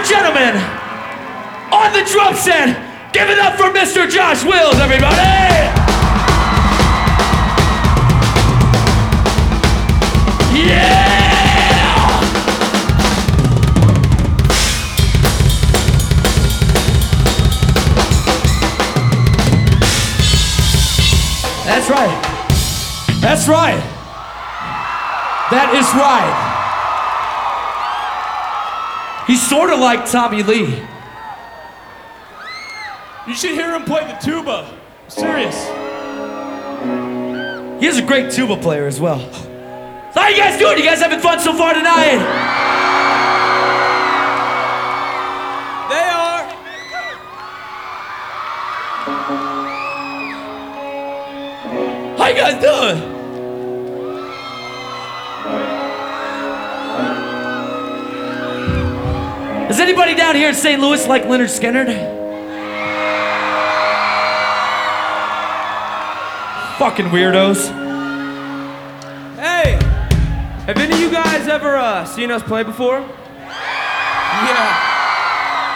gentlemen, on the drum set, give it up for Mr. Josh Wills, everybody! Yeah! That's right. That's right. That is right. He's sort of like Tommy Lee. You should hear him play the tuba. I'm serious. He is a great tuba player as well. So how you guys doing? You guys having fun so far tonight? They are. How you guys doing? Is anybody down here in St. Louis like Leonard Skinner? Fucking weirdos. Hey, have any of you guys ever seen us play before? Yeah.